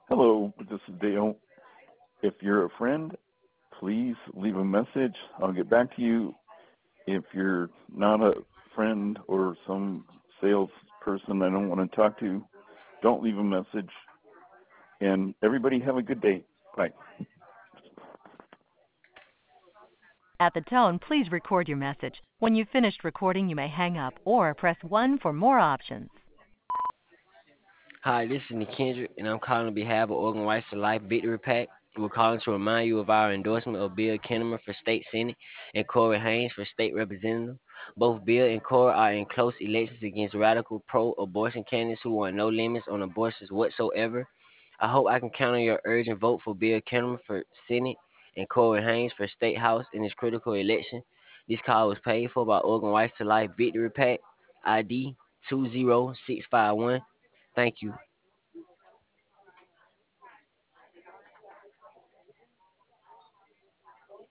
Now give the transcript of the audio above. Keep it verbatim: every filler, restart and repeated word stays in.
Hello, this is Dale. If you're a friend, please leave a message. I'll get back to you. If you're not a friend or some salesperson I don't want to talk to, don't leave a message. And everybody have a good day. Bye. At the tone, please record your message. When you've finished recording, you may hang up or press one for more options. Hi, this is Nick Kendrick, and I'm calling on behalf of Organ Rights to Life Victory Pack. We're calling to remind you of our endorsement of Bill Kinneman for State Senate and Corey Haynes for State Representative. Both Bill and Corey are in close elections against radical pro-abortion candidates who want no limits on abortions whatsoever. I hope I can count on your urgent vote for Bill Kinneman for Senate and Corey Haynes for State House in this critical election. This call was paid for by Organ Rights to Life Victory Pack, I D two zero six five one. Thank you.